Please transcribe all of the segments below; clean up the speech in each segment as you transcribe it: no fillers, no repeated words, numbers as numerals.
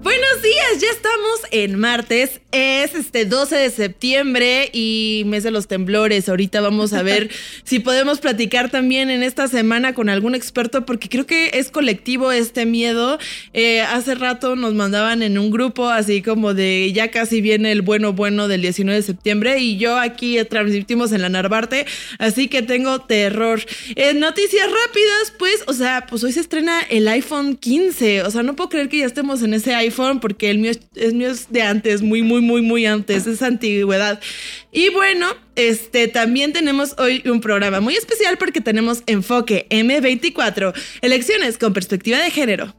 Buenos días, ya estamos en martes, es 12 de septiembre y mes de los temblores. Ahorita vamos a ver si podemos platicar también en esta semana con algún experto, porque creo que es colectivo este miedo. Hace rato nos mandaban en un grupo así como de ya casi viene el bueno del 19 de septiembre y yo aquí transmitimos en la Narvarte, así que tengo terror. Noticias rápidas, pues hoy se estrena el iPhone 15, no puedo creer que ya estemos en ese iPhone porque el mío es de antes, muy antes, es antigüedad. Y bueno, también tenemos hoy un programa muy especial porque tenemos Enfoque M24, elecciones con perspectiva de género.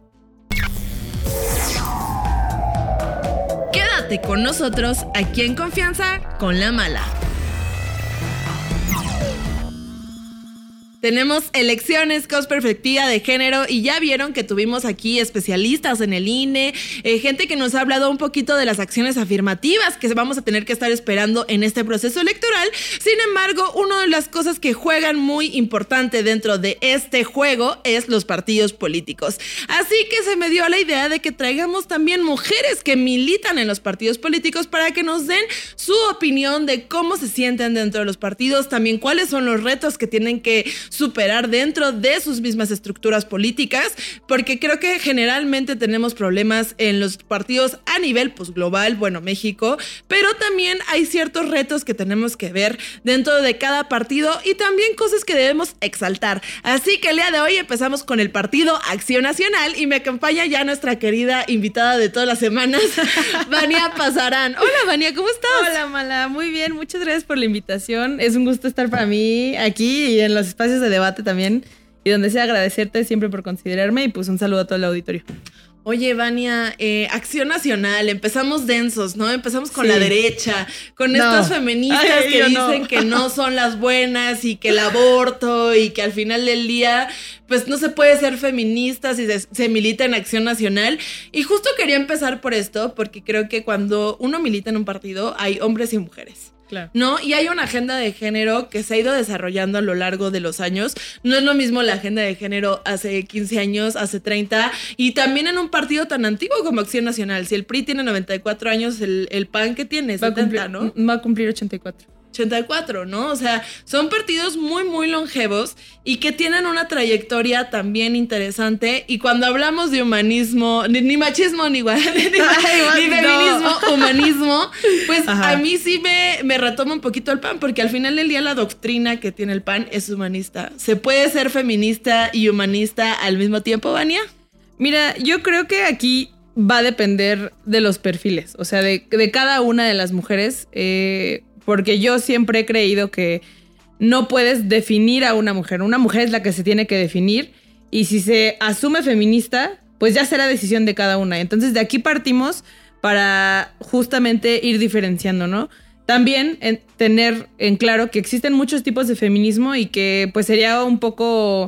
Quédate con nosotros aquí en Confianza con la Mala. Tenemos elecciones con perspectiva de género y ya vieron que tuvimos aquí especialistas en el INE, gente que nos ha hablado un poquito de las acciones afirmativas que vamos a tener que estar esperando en este proceso electoral. Sin embargo, una de las cosas que juegan muy importante dentro de este juego es los partidos políticos. Así que se me dio la idea de que traigamos también mujeres que militan en los partidos políticos para que nos den su opinión de cómo se sienten dentro de los partidos, también cuáles son los retos que tienen que superar dentro de sus mismas estructuras políticas, porque creo que generalmente tenemos problemas en los partidos a nivel global, México, pero también hay ciertos retos que tenemos que ver dentro de cada partido y también cosas que debemos exaltar. Así que el día de hoy empezamos con el Partido Acción Nacional y me acompaña ya nuestra querida invitada de todas las semanas, Vania Pasarán. Hola Vania, ¿cómo estás? Hola Mala, muy bien, muchas gracias por la invitación. Es un gusto estar para mí aquí y en los espacios de debate también, y donde sea agradecerte siempre por considerarme y pues un saludo a todo el auditorio. Oye, Vania, Acción Nacional, empezamos densos, ¿no? Empezamos con la derecha, con estas feministas que dicen que no son las buenas y que el aborto y que al final del día, pues no se puede ser feminista si se milita en Acción Nacional. Y justo quería empezar por esto, porque creo que cuando uno milita en un partido hay hombres y mujeres. Claro. ¿No? Y hay una agenda de género que se ha ido desarrollando a lo largo de los años. No es lo mismo la agenda de género hace 15 años, hace 30, y también en un partido tan antiguo como Acción Nacional. Si el PRI tiene 94 años, el PAN que tiene 70, ¿no? Va a cumplir 84. 84, ¿no? O sea, son partidos muy longevos y que tienen una trayectoria también interesante. Y cuando hablamos de humanismo, ni machismo, ni feminismo, humanismo, pues a mí sí me retoma un poquito el PAN, porque al final del día la doctrina que tiene el PAN es humanista. ¿Se puede ser feminista y humanista al mismo tiempo, Vania? Mira, yo creo que aquí va a depender de los perfiles, o sea, de cada una de las mujeres, porque yo siempre he creído que no puedes definir a una mujer. Una mujer es la que se tiene que definir y si se asume feminista, pues ya será decisión de cada una. Entonces de aquí partimos para justamente ir diferenciando, ¿no? También tener en claro que existen muchos tipos de feminismo y que pues sería un poco...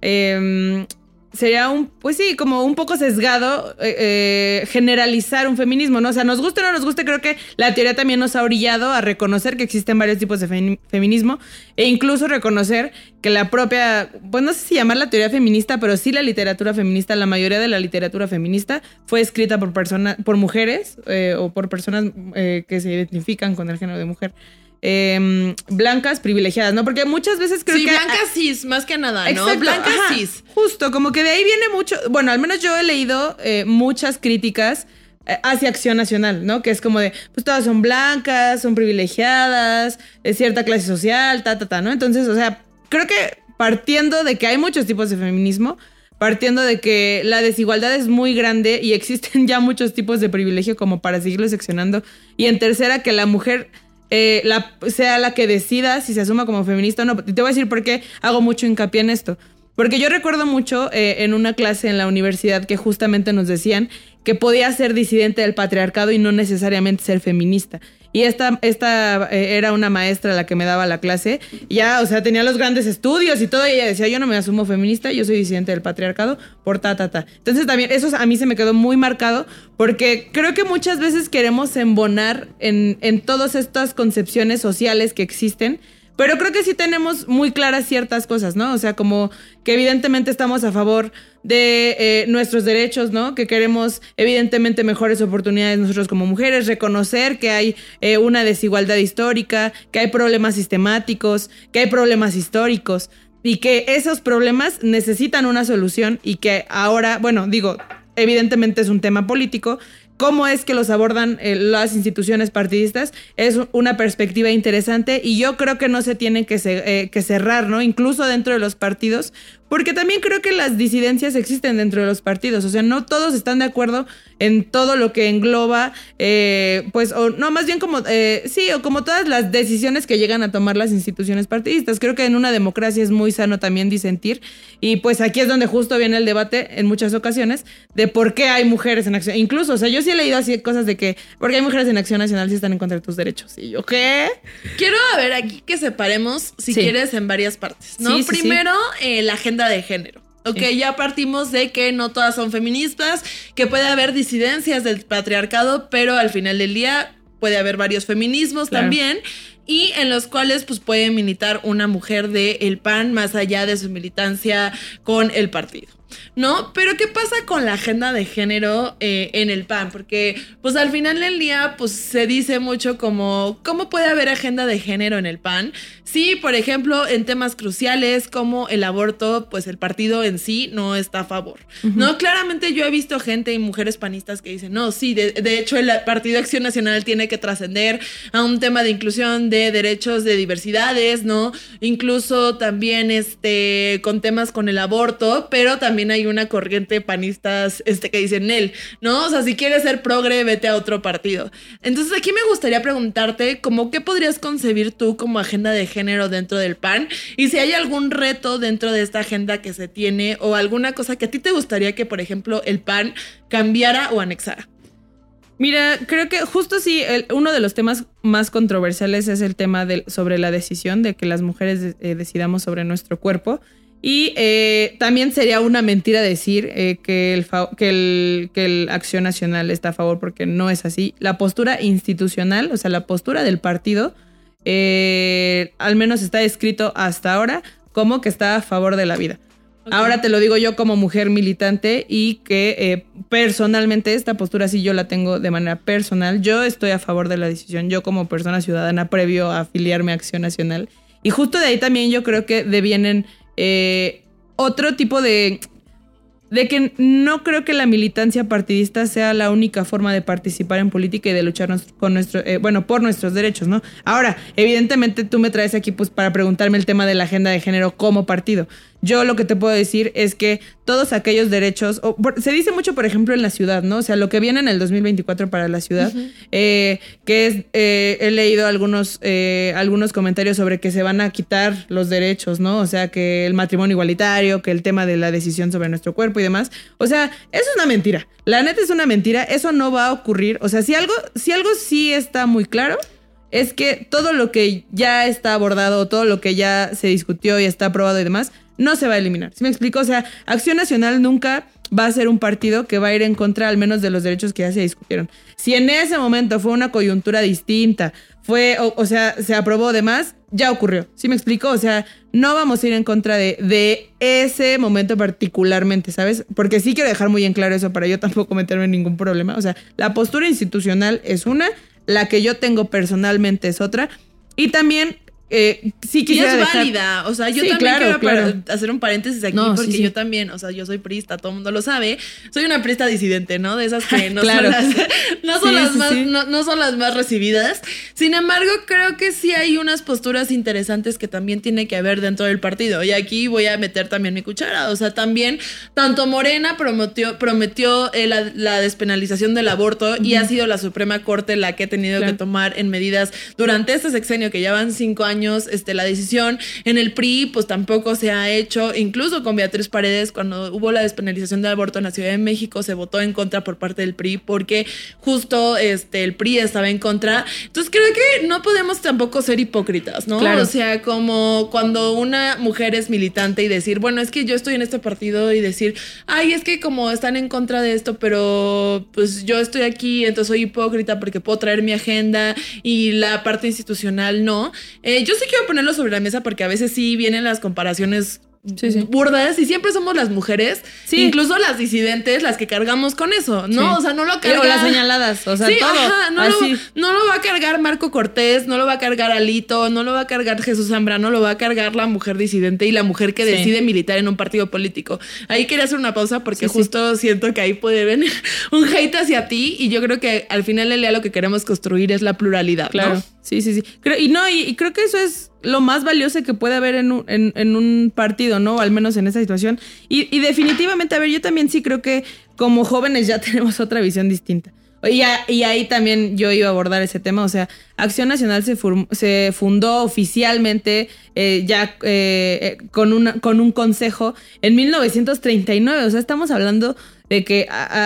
como un poco sesgado generalizar un feminismo, ¿no? O sea, nos guste o no nos guste, creo que la teoría también nos ha orillado a reconocer que existen varios tipos de feminismo e incluso reconocer que la propia, pues no sé si llamarla teoría feminista, pero sí la literatura feminista, la mayoría de la literatura feminista fue escrita por mujeres o por personas que se identifican con el género de mujer. Blancas privilegiadas, ¿no? Porque muchas veces creo que... Sí, blancas cis, más que nada, ¿no? Exacto, blancas cis. Justo, como que de ahí viene mucho... Bueno, al menos yo he leído muchas críticas hacia Acción Nacional, ¿no? Que es como de, pues todas son blancas, son privilegiadas, de cierta clase social, ¿no? Entonces, o sea, creo que partiendo de que hay muchos tipos de feminismo, partiendo de que la desigualdad es muy grande y existen ya muchos tipos de privilegio como para seguirlo seccionando, y en tercera, que la mujer... sea la que decida si se asuma como feminista o no. Te voy a decir por qué hago mucho hincapié en esto. Porque yo recuerdo mucho en una clase en la universidad que justamente nos decían que podía ser disidente del patriarcado y no necesariamente ser feminista. Y esta era una maestra la que me daba la clase. Ya, o sea, tenía los grandes estudios y todo. Y ella decía, yo no me asumo feminista, yo soy disidente del patriarcado por ta. Entonces también eso a mí se me quedó muy marcado porque creo que muchas veces queremos embonar en todas estas concepciones sociales que existen, Pero creo que sí tenemos muy claras ciertas cosas, ¿no? O sea, como que evidentemente estamos a favor de nuestros derechos, ¿no? Que queremos evidentemente mejores oportunidades nosotros como mujeres, reconocer que hay una desigualdad histórica, que hay problemas sistemáticos, que hay problemas históricos y que esos problemas necesitan una solución y que ahora, bueno, digo, evidentemente es un tema político. Cómo es que los abordan las instituciones partidistas es una perspectiva interesante y yo creo que no se tienen que cerrar, ¿no? Incluso dentro de los partidos, porque también creo que las disidencias existen dentro de los partidos, o sea, no todos están de acuerdo en todo lo que engloba, pues, o no, más bien como, sí, o como todas las decisiones que llegan a tomar las instituciones partidistas. Creo que en una democracia es muy sano también disentir y pues aquí es donde justo viene el debate en muchas ocasiones de por qué hay mujeres en acción. Incluso, o sea, yo sí he leído así cosas de que, porque hay mujeres en Acción Nacional si están en contra de tus derechos. ¿Y yo qué? Quiero a ver aquí que separemos, si quieres, en varias partes, ¿no? Sí, Primero, la agenda de género. Ok, ya partimos de que no todas son feministas, que puede haber disidencias del patriarcado, pero al final del día puede haber varios feminismos también, y en los cuales pues puede militar una mujer del PAN más allá de su militancia con el partido, ¿no? Pero ¿qué pasa con la agenda de género en el PAN? Porque pues al final del día pues se dice mucho como ¿cómo puede haber agenda de género en el PAN? Sí, por ejemplo, en temas cruciales como el aborto, pues el partido en sí no está a favor, ¿no? Claramente yo he visto gente y mujeres panistas que dicen, no, sí, de hecho el Partido Acción Nacional tiene que trascender a un tema de inclusión de derechos de diversidades, ¿no? Incluso también con temas con el aborto, pero también hay una corriente de panistas que dicen él, ¿no? O sea, si quieres ser progre, vete a otro partido. Entonces aquí me gustaría preguntarte como qué podrías concebir tú como agenda de género dentro del PAN y si hay algún reto dentro de esta agenda que se tiene o alguna cosa que a ti te gustaría que, por ejemplo, el PAN cambiara o anexara. Mira, creo que justo sí, uno de los temas más controversiales es el tema sobre la decisión de que las mujeres decidamos sobre nuestro cuerpo. Y también sería una mentira decir que el Acción Nacional está a favor, porque no es así. La postura institucional, o sea, la postura del partido, al menos está escrito hasta ahora como que está a favor de la vida. Okay. Ahora te lo digo yo como mujer militante y que personalmente esta postura sí yo la tengo de manera personal. Yo estoy a favor de la decisión, yo como persona ciudadana previo a afiliarme a Acción Nacional. Y justo de ahí también yo creo que devienen otro tipo de que no creo que la militancia partidista sea la única forma de participar en política y de luchar con por nuestros derechos, ¿no? Ahora, evidentemente tú me traes aquí pues para preguntarme el tema de la agenda de género como partido. Yo lo que te puedo decir es que todos aquellos derechos, se dice mucho, por ejemplo, en la ciudad, ¿no? O sea, lo que viene en el 2024 para la ciudad, que es, he leído algunos comentarios sobre que se van a quitar los derechos, ¿no? O sea, que el matrimonio igualitario, que el tema de la decisión sobre nuestro cuerpo y demás. O sea, eso es una mentira. La neta es una mentira. Eso no va a ocurrir. O sea, si algo sí está muy claro, es que todo lo que ya está abordado, todo lo que ya se discutió y está aprobado y demás, no se va a eliminar. ¿Sí me explico? O sea, Acción Nacional nunca va a ser un partido que va a ir en contra al menos de los derechos que ya se discutieron. Si en ese momento fue una coyuntura distinta, o sea, se aprobó demás, ya ocurrió. ¿Sí me explico? O sea, no vamos a ir en contra de ese momento particularmente, ¿sabes? Porque sí quiero dejar muy en claro eso para yo tampoco meterme en ningún problema. O sea, la postura institucional es una, la que yo tengo personalmente es otra. Y también sí quisiera y es válida, o sea, yo también quiero hacer un paréntesis aquí, porque yo también, o sea, yo soy priista, todo el mundo lo sabe, soy una priista disidente, ¿no? De esas que no son las más recibidas. Sin embargo, creo que sí hay unas posturas interesantes que también tiene que haber dentro del partido, y aquí voy a meter también mi cuchara, o sea, también, tanto Morena prometió la despenalización del aborto, y ha sido la Suprema Corte la que ha tenido que tomar en medidas durante este sexenio, que ya van 5 años, la decisión. En el PRI pues tampoco se ha hecho, incluso con Beatriz Paredes, cuando hubo la despenalización del aborto en la Ciudad de México, se votó en contra por parte del PRI porque justo el PRI estaba en contra. Entonces creo que no podemos tampoco ser hipócritas, ¿no? Claro. O sea, como cuando una mujer es militante y decir, bueno, es que yo estoy en este partido, y decir, ay, es que como están en contra de esto, pero pues yo estoy aquí, entonces soy hipócrita porque puedo traer mi agenda y la parte institucional no. Yo yo sí quiero ponerlo sobre la mesa porque a veces sí vienen las comparaciones burdas y siempre somos las mujeres, incluso las disidentes, las que cargamos con eso, ¿no? O sea, no lo carga... O las señaladas, o sea, todo. Ajá, no lo va a cargar Marco Cortés, no lo va a cargar Alito, no lo va a cargar Jesús Zambrano, lo va a cargar la mujer disidente y la mujer que decide militar en un partido político. Ahí quería hacer una pausa porque justo siento que ahí puede venir un hate hacia ti y yo creo que al final del día lo que queremos construir es la pluralidad, ¿no? Sí. Y creo que eso es lo más valioso que puede haber en un partido, ¿no? Al menos en esa situación. Y definitivamente, a ver, yo también sí creo que como jóvenes ya tenemos otra visión distinta. Y ahí también yo iba a abordar ese tema. O sea, Acción Nacional se fundó oficialmente con un consejo en 1939. O sea, estamos hablando de que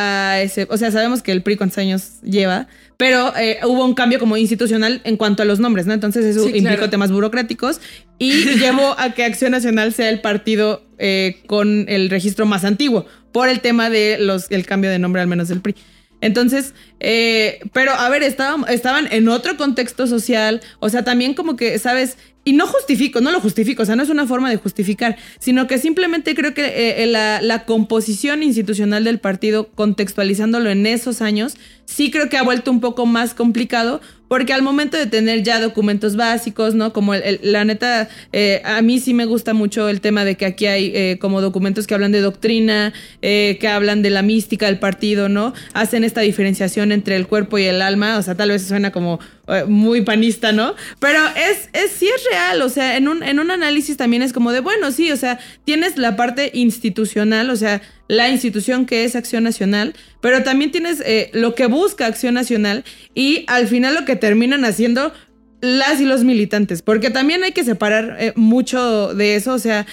o sea, sabemos que el PRI cuántos años lleva, pero hubo un cambio como institucional en cuanto a los nombres, ¿no? Entonces eso implicó temas burocráticos y llevó a que Acción Nacional sea el partido con el registro más antiguo por el tema de el cambio de nombre, al menos del PRI. Entonces, pero a ver, estaban en otro contexto social, o sea, también como que, ¿sabes? Y no lo justifico, o sea, no es una forma de justificar, sino que simplemente creo que la composición institucional del partido, contextualizándolo en esos años, sí creo que ha vuelto un poco más complicado, porque al momento de tener ya documentos básicos, ¿no? Como la neta, a mí sí me gusta mucho el tema de que aquí hay como documentos que hablan de doctrina, que hablan de la mística del partido, ¿no? Hacen esta diferenciación entre el cuerpo y el alma, o sea, tal vez suena como muy panista, ¿no? Pero sí es real, o sea, en un análisis también es como de, bueno, sí, o sea, tienes la parte institucional, o sea, la institución que es Acción Nacional, pero también tienes lo que busca Acción Nacional y al final lo que terminan haciendo las y los militantes, porque también hay que separar mucho de eso, o sea,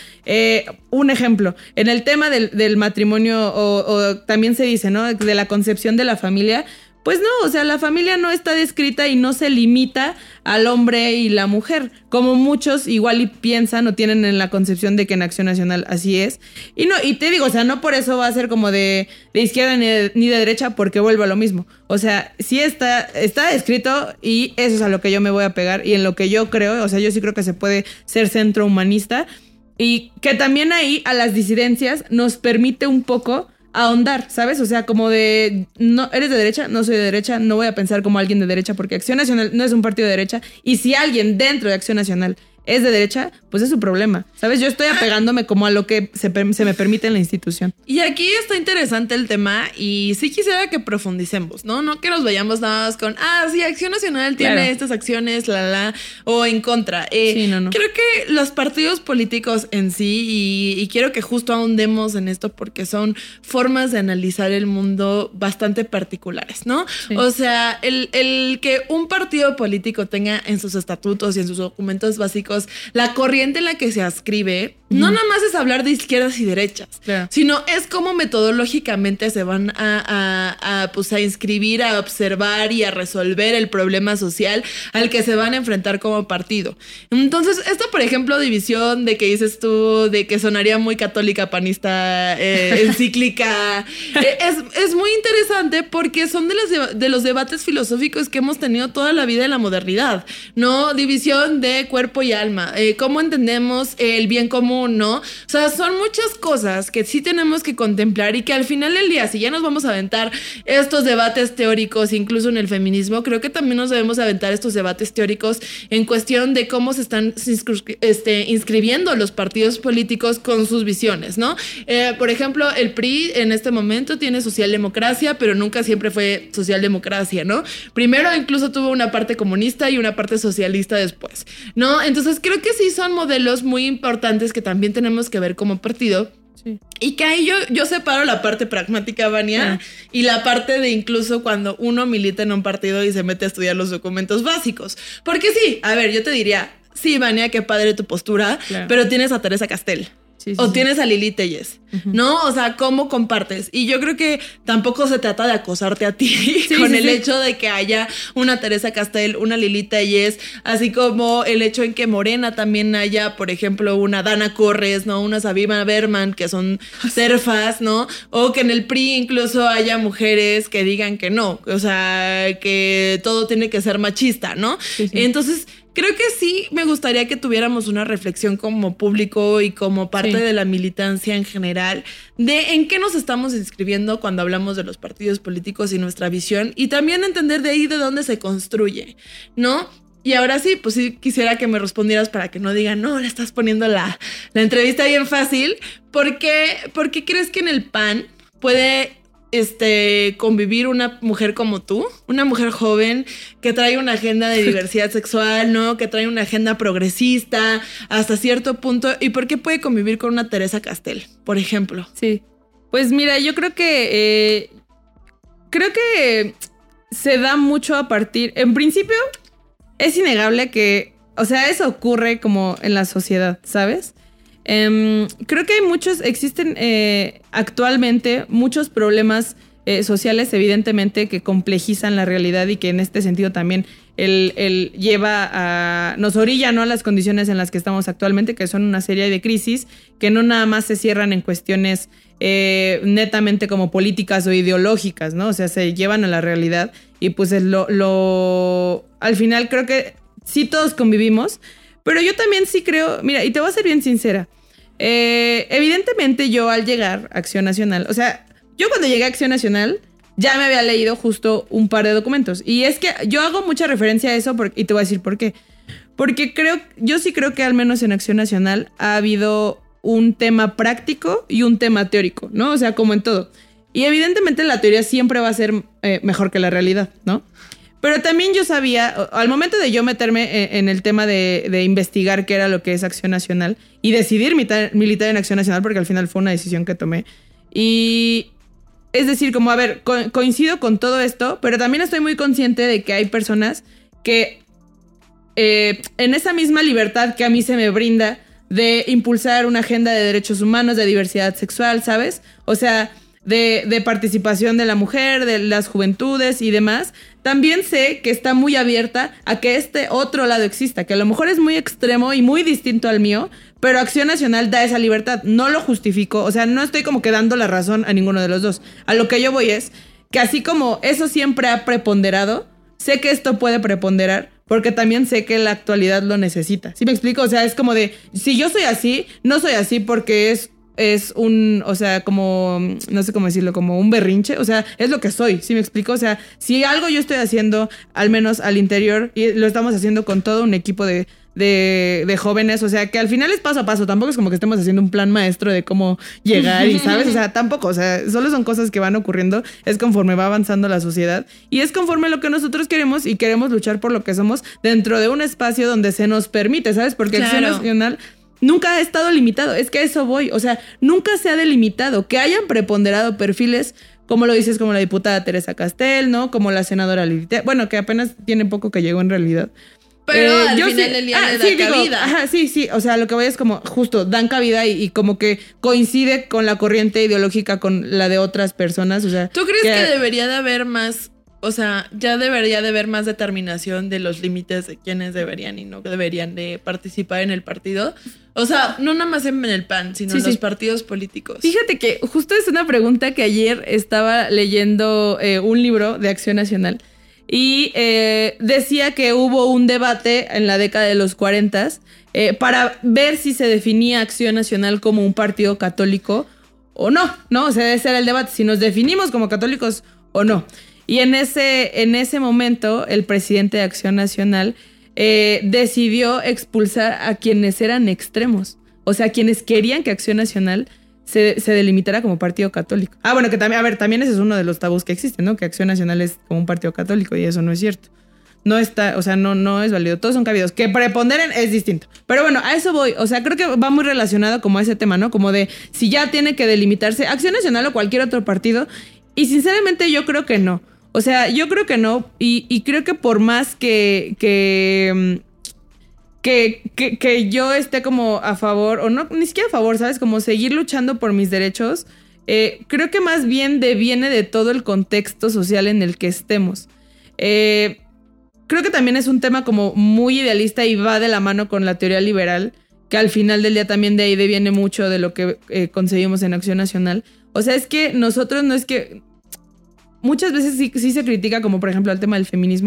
un ejemplo, en el tema del matrimonio o también se dice, ¿no? De la concepción de la familia. Pues no, o sea, la familia no está descrita y no se limita al hombre y la mujer, como muchos igual y piensan o tienen en la concepción de que en Acción Nacional así es. Y te digo, o sea, no por eso va a ser como de izquierda ni de derecha, porque vuelvo a lo mismo. O sea, sí está descrito y eso es a lo que yo me voy a pegar y en lo que yo creo, o sea, yo sí creo que se puede ser centro humanista y que también ahí a las disidencias nos permite un poco ahondar, ¿sabes? O sea, como de, no, ¿eres de derecha? No soy de derecha, no voy a pensar como alguien de derecha porque Acción Nacional no es un partido de derecha y si alguien dentro de Acción Nacional es de derecha, pues es su problema, ¿sabes? Yo estoy apegándome como a lo que se me permite en la institución. Y aquí está interesante el tema y sí quisiera que profundicemos, ¿no? No que nos vayamos nada más con, sí, Acción Nacional tiene estas acciones, o en contra. No. Creo que los partidos políticos en sí, y quiero que justo ahondemos en esto porque son formas de analizar el mundo bastante particulares, ¿no? Sí. O sea, el que un partido político tenga en sus estatutos y en sus documentos básicos la corriente en la que se adscribe, no nada más es hablar de izquierdas y derechas, sino es cómo metodológicamente se van a inscribir, a observar y a resolver el problema social al que se van a enfrentar como partido. Entonces, esto, por ejemplo, división de que dices tú, de que sonaría muy católica, panista, encíclica, es muy interesante porque son de los debates filosóficos que hemos tenido toda la vida en la modernidad, ¿no? División de cuerpo y alma, cómo entendemos el bien común, ¿no? O sea, son muchas cosas que sí tenemos que contemplar y que al final del día, si ya nos vamos a aventar estos debates teóricos, incluso en el feminismo, creo que también nos debemos aventar estos debates teóricos en cuestión de cómo se están inscribiendo los partidos políticos con sus visiones, ¿no? Por ejemplo, el PRI en este momento tiene socialdemocracia, pero nunca siempre fue socialdemocracia, ¿no? Primero incluso tuvo una parte comunista y una parte socialista después, ¿no? Entonces creo que sí son modelos muy importantes que también tenemos que ver como partido. Sí. Y que ahí yo separo la parte pragmática, Vania, y la parte de incluso cuando uno milita en un partido y se mete a estudiar los documentos básicos. Porque sí, a ver, yo te diría, sí, Vania, qué padre tu postura, pero tienes a Teresa Castel. Sí, tienes a Lili Telles, ¿no? O sea, ¿cómo compartes? Y yo creo que tampoco se trata de acosarte a ti con el hecho de que haya una Teresa Castel, una Lili Telles, así como el hecho en que Morena también haya, por ejemplo, una Dana Corres, ¿no? Una Sabina Berman, que son serfas, ¿no? O que en el PRI incluso haya mujeres que digan que no, o sea, que todo tiene que ser machista, ¿no? Sí. Entonces, creo que sí me gustaría que tuviéramos una reflexión como público y como parte de la militancia en general de en qué nos estamos inscribiendo cuando hablamos de los partidos políticos y nuestra visión, y también entender de ahí de dónde se construye, ¿no? Y ahora sí, pues sí quisiera que me respondieras para que no digan, no, le estás poniendo la entrevista bien fácil. ¿Por qué crees que en el PAN puede convivir una mujer como tú, una mujer joven que trae una agenda de diversidad sexual, ¿no? Que trae una agenda progresista hasta cierto punto? ¿Y por qué puede convivir con una Teresa Castel, por ejemplo? Sí. Pues mira, yo creo que se da mucho a partir. En principio, es innegable que, o sea, eso ocurre como en la sociedad, ¿sabes? Creo que existen actualmente muchos problemas sociales, evidentemente, que complejizan la realidad y que en este sentido también nos orilla, ¿no?, a las condiciones en las que estamos actualmente, que son una serie de crisis que no nada más se cierran en cuestiones netamente como políticas o ideológicas, ¿no? O sea, se llevan a la realidad y pues al final creo que sí todos convivimos. Pero yo también sí creo, mira, y te voy a ser bien sincera, evidentemente yo al llegar a Acción Nacional, o sea, yo cuando llegué a Acción Nacional ya me había leído justo un par de documentos, y es que yo hago mucha referencia a eso y te voy a decir por qué. Porque yo sí creo que al menos en Acción Nacional ha habido un tema práctico y un tema teórico, ¿no? O sea, como en todo. Y evidentemente la teoría siempre va a ser mejor que la realidad, ¿no? Pero también yo sabía, al momento de yo meterme en el tema de investigar qué era lo que es Acción Nacional y decidir militar en Acción Nacional, porque al final fue una decisión que tomé. Y es decir, como, a ver, coincido con todo esto, pero también estoy muy consciente de que hay personas que en esa misma libertad que a mí se me brinda de impulsar una agenda de derechos humanos, de diversidad sexual, ¿sabes? O sea, de participación de la mujer, de las juventudes y demás, también sé que está muy abierta a que este otro lado exista, que a lo mejor es muy extremo y muy distinto al mío, pero Acción Nacional da esa libertad. No lo justifico, o sea, no estoy como que dando la razón a ninguno de los dos. A lo que yo voy es que así como eso siempre ha preponderado, sé que esto puede preponderar, porque también sé que la actualidad lo necesita. ¿Sí me explico? O sea, es como de, si yo soy así, no soy así porque es un, o sea, como, no sé cómo decirlo, como un berrinche, o sea, es lo que soy, ¿sí me explico? O sea, si algo yo estoy haciendo, al menos al interior, y lo estamos haciendo con todo un equipo de jóvenes, o sea, que al final es paso a paso, tampoco es como que estemos haciendo un plan maestro de cómo llegar y, ¿sabes? O sea, tampoco, o sea, solo son cosas que van ocurriendo, es conforme va avanzando la sociedad y es conforme lo que nosotros queremos y queremos luchar por lo que somos dentro de un espacio donde se nos permite, ¿sabes? Porque Acción Nacional nunca ha estado limitado, es que a eso voy, o sea, nunca se ha delimitado, que hayan preponderado perfiles, como lo dices, como la diputada Teresa Castel, ¿no? Como la senadora Lilith, bueno, que apenas tiene poco que llegó en realidad. Pero al final del día le da cabida. Ajá, sí, o sea, lo que voy es como, justo, dan cabida y como que coincide con la corriente ideológica con la de otras personas, o sea. ¿Tú crees que debería de haber más, o sea, ya debería de haber más determinación de los límites de quiénes deberían y no deberían de participar en el partido? O sea, no nada más en el PAN, sino en los partidos políticos. Fíjate que justo es una pregunta que ayer estaba leyendo un libro de Acción Nacional y decía que hubo un debate en la década de los 40 para ver si se definía Acción Nacional como un partido católico o no, ¿no? O sea, ese era el debate, si nos definimos como católicos o no. Y en ese momento, el presidente de Acción Nacional decidió expulsar a quienes eran extremos. O sea, quienes querían que Acción Nacional se delimitara como partido católico. Ah, bueno, que también, a ver, también ese es uno de los tabús que existen, ¿no? Que Acción Nacional es como un partido católico y eso no es cierto. No está, o sea, no es válido. Todos son cabidos. Que preponderen es distinto. Pero bueno, a eso voy. O sea, creo que va muy relacionado como a ese tema, ¿no? Como de si ya tiene que delimitarse Acción Nacional o cualquier otro partido. Y sinceramente yo creo que no. O sea, yo creo que no, y creo que por más que yo esté como a favor, o no, ni siquiera a favor, ¿sabes? Como seguir luchando por mis derechos, creo que más bien deviene de todo el contexto social en el que estemos. Creo que también es un tema como muy idealista y va de la mano con la teoría liberal, que al final del día también de ahí deviene mucho de lo que conseguimos en Acción Nacional. O sea, es que nosotros no es que... Muchas veces sí se critica como por ejemplo el tema del feminismo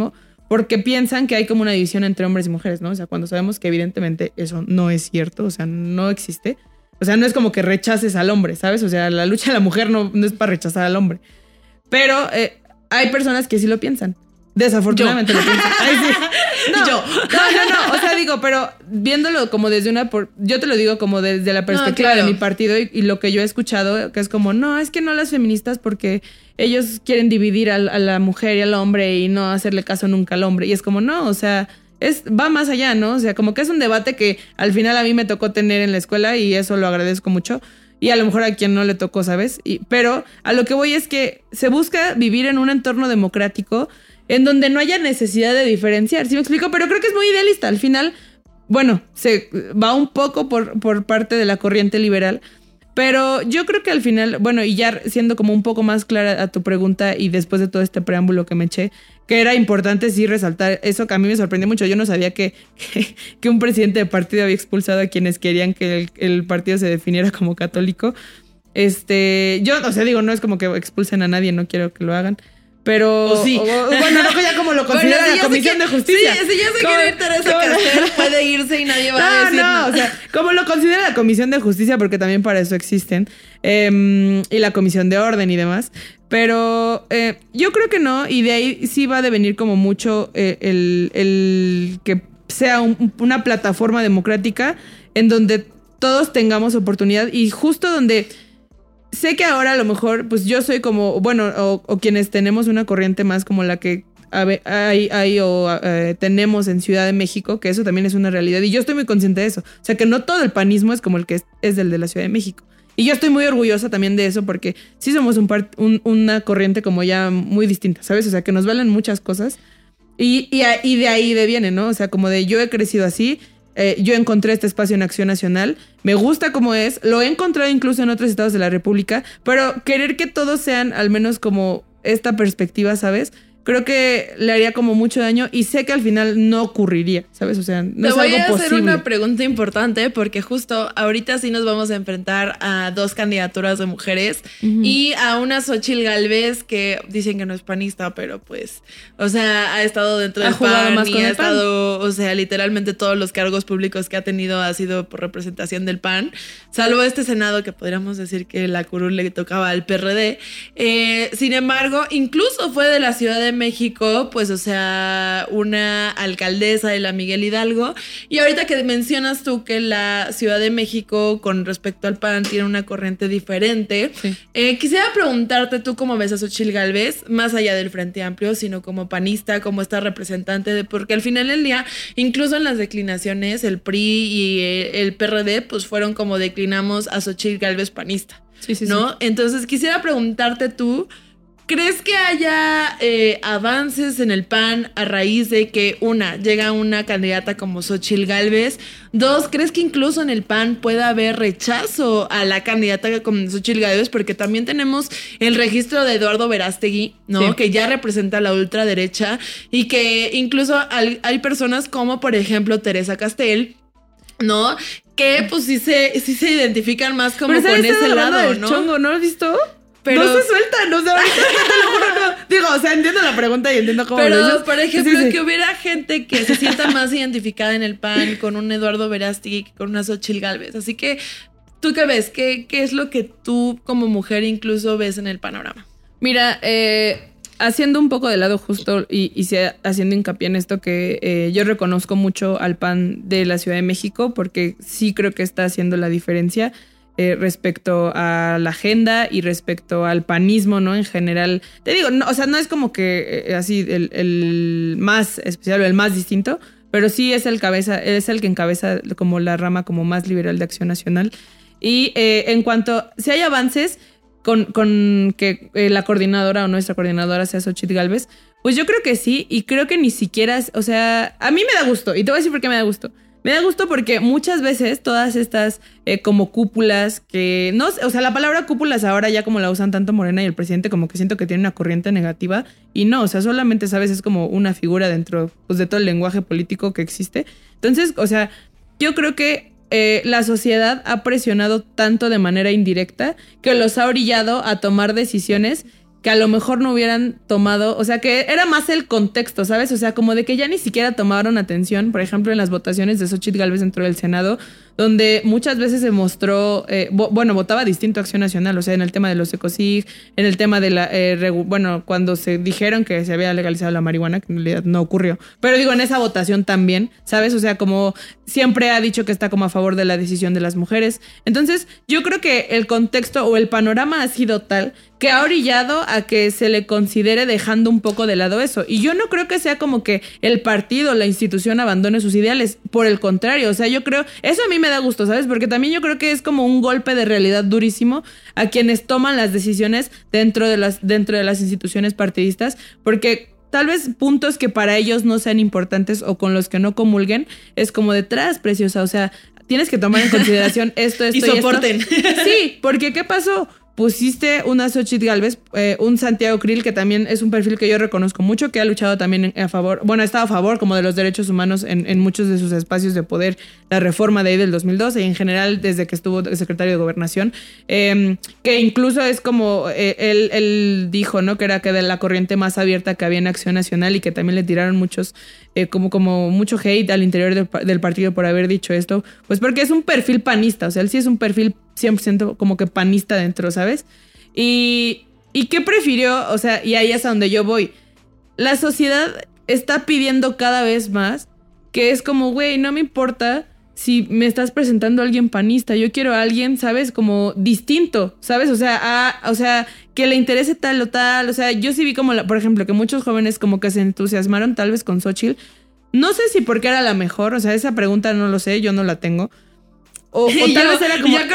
porque piensan que hay como una división entre hombres y mujeres, ¿no? O sea, cuando sabemos que evidentemente eso no es cierto, o sea, no existe. O sea, no es como que rechaces al hombre, ¿sabes? O sea, la lucha de la mujer no es para rechazar al hombre. Pero hay personas que sí lo piensan. Desafortunadamente lo piensan. Ay, sí. No. O sea, digo, pero viéndolo como desde yo te lo digo como desde la perspectiva de mi partido y lo que yo he escuchado, que es como, no, es que no las feministas porque ellos quieren dividir a la mujer y al hombre y no hacerle caso nunca al hombre. Y es como, no, o sea, va más allá, ¿no? O sea, como que es un debate que al final a mí me tocó tener en la escuela y eso lo agradezco mucho. Y a lo mejor a quien no le tocó, ¿sabes? Pero a lo que voy es que se busca vivir en un entorno democrático en donde no haya necesidad de diferenciar. ¿Sí me explico? Pero creo que es muy idealista. Al final, bueno, se va un poco por parte de la corriente liberal. Pero yo creo que al final, bueno, y ya siendo como un poco más clara a tu pregunta y después de todo este preámbulo que me eché, que era importante sí resaltar eso que a mí me sorprendió mucho. Yo no sabía que un presidente de partido había expulsado a quienes querían que el partido se definiera como católico. Yo, o sea, digo, no es como que expulsen a nadie, no quiero que lo hagan. Pero, sí. Bueno, no, ya como lo considera la Comisión de Justicia. Sí, si ya se quiere ir Teresa Castel, puede irse y nadie va a decir nada. O sea, como lo considera la Comisión de Justicia, porque también para eso existen, y la Comisión de Orden y demás. Pero yo creo que no, y de ahí sí va a devenir como mucho el que sea una plataforma democrática en donde todos tengamos oportunidad y justo donde... Sé que ahora a lo mejor, pues yo soy como, bueno, o quienes tenemos una corriente más como la que tenemos en Ciudad de México, que eso también es una realidad. Y yo estoy muy consciente de eso. O sea, que no todo el panismo es como el que es del de la Ciudad de México. Y yo estoy muy orgullosa también de eso porque sí somos una corriente como ya muy distinta, ¿sabes? O sea, que nos valen muchas cosas. Y de ahí viene, ¿no? O sea, como de yo he crecido así. Yo encontré este espacio en Acción Nacional, me gusta como es, lo he encontrado incluso en otros estados de la República, pero querer que todos sean al menos como esta perspectiva, ¿sabes? Creo que le haría como mucho daño y sé que al final no ocurriría, ¿sabes? O sea, no es algo posible. Te voy a hacer una pregunta importante porque justo ahorita sí nos vamos a enfrentar a 2 candidaturas de mujeres y a una Xóchitl Gálvez que dicen que no es panista, pero pues, o sea, ha estado dentro del PAN más y ha estado, o sea, literalmente todos los cargos públicos que ha tenido ha sido por representación del PAN, salvo este Senado que podríamos decir que la curul le tocaba al PRD. Sin embargo, incluso fue de la Ciudad de México, pues, o sea, una alcaldesa de la Miguel Hidalgo. Y ahorita que mencionas tú que la Ciudad de México con respecto al PAN tiene una corriente diferente, sí. Quisiera preguntarte tú cómo ves a Xóchitl Gálvez, más allá del Frente Amplio, sino como panista, como esta representante porque al final del día, incluso en las declinaciones, el PRI y el PRD, pues fueron como declinamos a Xóchitl Gálvez panista, sí, ¿no? Sí. Entonces quisiera preguntarte tú, ¿crees que haya avances en el PAN a raíz de que, llega una candidata como Xóchitl Gálvez? 2, ¿crees que incluso en el PAN pueda haber rechazo a la candidata como Xóchitl Gálvez? Porque también tenemos el registro de Eduardo Verástegui, ¿no? Sí. Que ya representa a la ultraderecha y que incluso hay personas como, por ejemplo, Teresa Castel, ¿no? Que pues sí se identifican más como con ese lado, ¿no? Chongo, ¿no lo has visto? Pero, no se sueltan, o sea, ahorita no. Digo, o sea, entiendo la pregunta y entiendo cómo lo dices. Pero, por ejemplo, sí. Que hubiera gente que se sienta más identificada en el PAN con un Eduardo Verástegui que con una Xóchitl Gálvez. Así que, ¿tú qué ves? ¿Qué es lo que tú como mujer incluso ves en el panorama? Mira, haciendo un poco de lado justo y haciendo hincapié en esto que yo reconozco mucho al PAN de la Ciudad de México porque sí creo que está haciendo la diferencia. Respecto a la agenda y respecto al panismo, ¿no? En general, te digo, no, o sea, no es como que así el más especial o el más distinto, pero sí es el que encabeza como la rama como más liberal de Acción Nacional. Y en cuanto, si hay avances con que la coordinadora o nuestra coordinadora sea Xóchitl Gálvez, pues yo creo que sí, y creo que ni siquiera, o sea, a mí me da gusto, y te voy a decir por qué me da gusto. Me da gusto porque muchas veces todas estas como cúpulas que no, o sea, la palabra cúpulas ahora ya como la usan tanto Morena y el presidente como que siento que tiene una corriente negativa y no, o sea, solamente sabes es como una figura dentro pues de todo el lenguaje político que existe. Entonces, o sea, yo creo que la sociedad ha presionado tanto de manera indirecta que los ha orillado a tomar decisiones que a lo mejor no hubieran tomado, o sea, que era más el contexto, ¿sabes? O sea, como de que ya ni siquiera tomaron atención, por ejemplo, en las votaciones de Xóchitl Gálvez dentro del Senado, donde muchas veces se mostró, votaba distinto a Acción Nacional, o sea, en el tema de los ecosig, en el tema de la, cuando se dijeron que se había legalizado la marihuana, que en realidad no ocurrió, pero digo, en esa votación también, ¿sabes? O sea, como siempre ha dicho que está como a favor de la decisión de las mujeres. Entonces, yo creo que el contexto o el panorama ha sido tal que ha orillado a que se le considere dejando un poco de lado eso. Y yo no creo que sea como que el partido, la institución abandone sus ideales. Por el contrario, o sea, yo creo, eso a mí me da gusto, ¿sabes? Porque también yo creo que es como un golpe de realidad durísimo a quienes toman las decisiones dentro de las instituciones partidistas, porque tal vez puntos que para ellos no sean importantes o con los que no comulguen, es como detrás, preciosa, o sea, tienes que tomar en consideración esto y soporten. Esto. Sí, porque ¿qué pasó? Pusiste una Xóchitl Gálvez, un Santiago Krill, que también es un perfil que yo reconozco mucho, que ha luchado también a favor, bueno, ha estado a favor como de los derechos humanos en muchos de sus espacios de poder, la reforma de ahí del 2012 y en general desde que estuvo secretario de Gobernación, que incluso es como, él dijo, ¿no? Que era que de la corriente más abierta que había en Acción Nacional y que también le tiraron muchos, como mucho hate al interior del partido por haber dicho esto, pues porque es un perfil panista, o sea, él sí es un perfil 100% como que panista dentro, ¿sabes? ¿Y qué prefirió? O sea, y ahí es a donde yo voy. La sociedad está pidiendo cada vez más que es como, güey, no me importa si me estás presentando a alguien panista, yo quiero a alguien, ¿sabes? Como distinto, ¿sabes? O sea, que le interese tal o tal, o sea, yo sí vi como, por ejemplo, que muchos jóvenes como que se entusiasmaron tal vez con Xóchitl. No sé si porque era la mejor, o sea, esa pregunta no lo sé, yo no la tengo. O tal vez era como...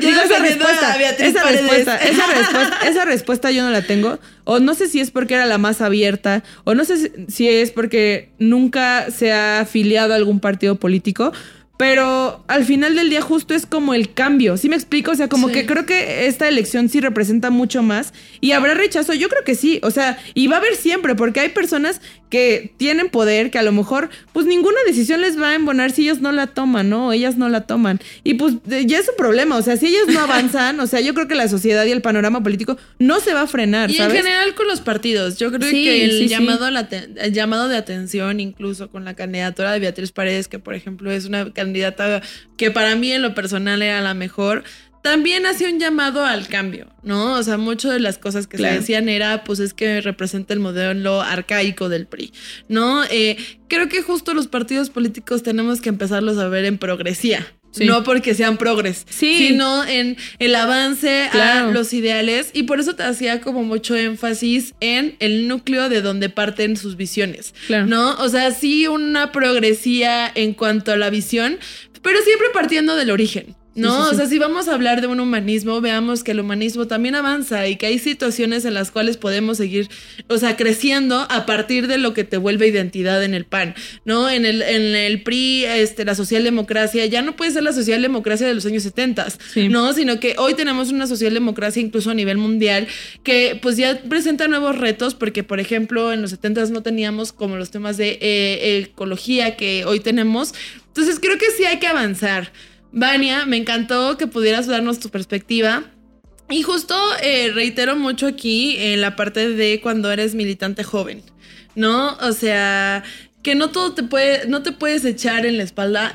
Esa respuesta yo no la tengo. O no sé si es porque era la más abierta. O no sé si es porque nunca se ha afiliado a algún partido político. Pero al final del día justo es como el cambio. ¿Sí me explico? O sea, como que creo que esta elección sí representa mucho más. Y habrá rechazo. Yo creo que sí. O sea, y va a haber siempre. Porque hay personas que tienen poder, que a lo mejor pues ninguna decisión les va a embonar si ellos no la toman, ¿no? O ellas no la toman. Y pues ya es un problema. O sea, si ellos no avanzan, o sea, yo creo que la sociedad y el panorama político no se va a frenar, ¿sabes? Y en general con los partidos. Yo creo que el llamado de atención, incluso con la candidatura de Beatriz Paredes, que por ejemplo es una candidata que para mí en lo personal era la mejor, también hacía un llamado al cambio, ¿no? O sea, muchas de las cosas que se decían era, pues es que representa el modelo arcaico del PRI, ¿no? Creo que justo los partidos políticos tenemos que empezarlos a ver en progresía. Sí. No porque sean progres, sino en el avance a los ideales. Y por eso te hacía como mucho énfasis en el núcleo de donde parten sus visiones, ¿no? O sea, sí una progresía en cuanto a la visión, pero siempre partiendo del origen, ¿no? O sea, si vamos a hablar de un humanismo, veamos que el humanismo también avanza y que hay situaciones en las cuales podemos seguir, o sea, creciendo a partir de lo que te vuelve identidad en el PAN, ¿no? En el PRI, la socialdemocracia, ya no puede ser la socialdemocracia de los años 70, ¿no? Sino que hoy tenemos una socialdemocracia incluso a nivel mundial que pues ya presenta nuevos retos porque, por ejemplo, en los 70 no teníamos como los temas de ecología que hoy tenemos. Entonces creo que sí hay que avanzar. Vania, me encantó que pudieras darnos tu perspectiva. Y justo reitero mucho aquí en la parte de cuando eres militante joven, ¿no? O sea, que no te puedes echar en la espalda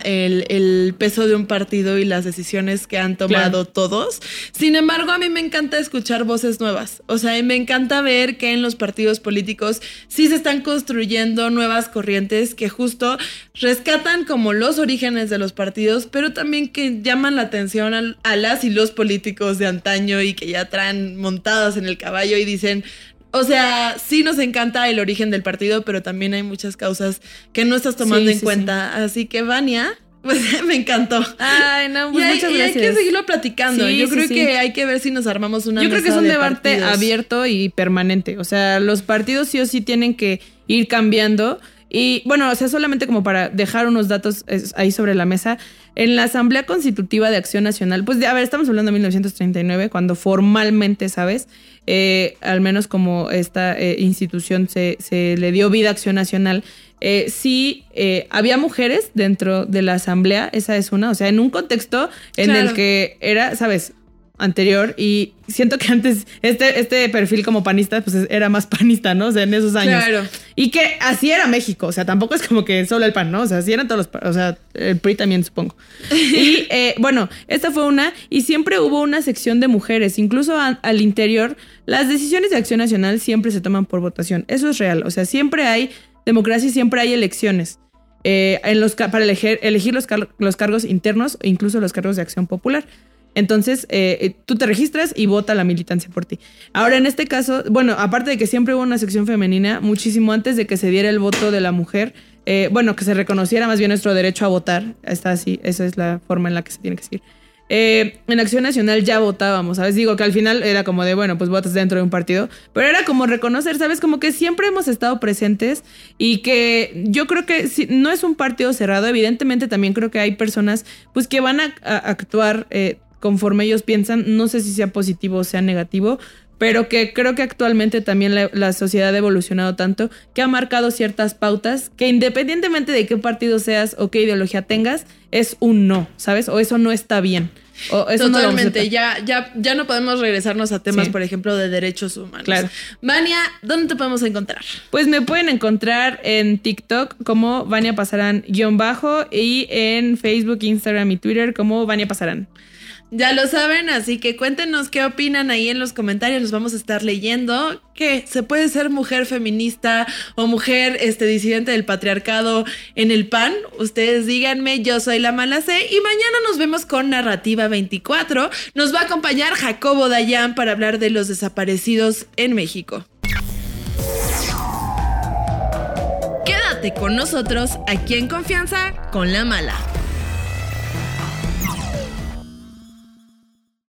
el peso de un partido y las decisiones que han tomado todos. Sin embargo, a mí me encanta escuchar voces nuevas. O sea, me encanta ver que en los partidos políticos sí se están construyendo nuevas corrientes que justo rescatan como los orígenes de los partidos, pero también que llaman la atención a las y los políticos de antaño y que ya traen montadas en el caballo y dicen... O sea, sí nos encanta el origen del partido, pero también hay muchas causas que no estás tomando en cuenta. Sí. Así que, Vania, pues me encantó. Ay, no, pues muchas gracias. Hay que seguirlo platicando. Yo creo que hay que ver si nos armamos una mesa. Yo creo que es un debate abierto y permanente. O sea, los partidos sí o sí tienen que ir cambiando. Y bueno, o sea, solamente como para dejar unos datos ahí sobre la mesa. En la Asamblea Constitutiva de Acción Nacional, pues a ver, estamos hablando de 1939, cuando formalmente, ¿sabes? Al menos como esta institución se le dio vida a Acción Nacional, sí había mujeres dentro de la Asamblea, esa es una, o sea, en un contexto en el que era, ¿sabes? anterior y siento que antes este perfil como panista pues era más panista, ¿no? O sea, en esos años. Claro. Y que así era México, o sea, tampoco es como que solo el PAN, ¿no? O sea, así eran todos o sea, el PRI también, supongo. Y bueno, esta fue una, y siempre hubo una sección de mujeres, incluso al interior, las decisiones de Acción Nacional siempre se toman por votación, eso es real, o sea, siempre hay democracia y siempre hay elecciones. Para elegir los cargos internos e incluso los cargos de acción popular. Entonces, tú te registras y vota la militancia por ti. Ahora, en este caso, bueno, aparte de que siempre hubo una sección femenina, muchísimo antes de que se diera el voto de la mujer, bueno, que se reconociera más bien nuestro derecho a votar, está así, esa es la forma en la que se tiene que seguir. En Acción Nacional ya votábamos, ¿sabes? Digo que al final era como de, bueno, pues votas dentro de un partido, pero era como reconocer, ¿sabes? Como que siempre hemos estado presentes y que yo creo que no es un partido cerrado, evidentemente también creo que hay personas pues que van a actuar conforme ellos piensan, no sé si sea positivo o sea negativo, pero que creo que actualmente también la sociedad ha evolucionado tanto que ha marcado ciertas pautas que independientemente de qué partido seas o qué ideología tengas, es un no, ¿sabes? O eso no está bien. O eso totalmente, ya no podemos regresarnos a temas, por ejemplo, de derechos humanos. Claro. Vania, ¿dónde te podemos encontrar? Pues me pueden encontrar en TikTok como Vania Pasarán _ y en Facebook, Instagram y Twitter como Vania Pasarán. Ya lo saben, así que cuéntenos qué opinan ahí en los comentarios, los vamos a estar leyendo. ¿Qué? ¿Se puede ser mujer feminista o mujer disidente del patriarcado en el PAN? Ustedes díganme, yo soy la Mala C y mañana nos vemos con Narrativa 24. Nos va a acompañar Jacobo Dayan para hablar de los desaparecidos en México. Quédate con nosotros aquí en Confianza con la Mala.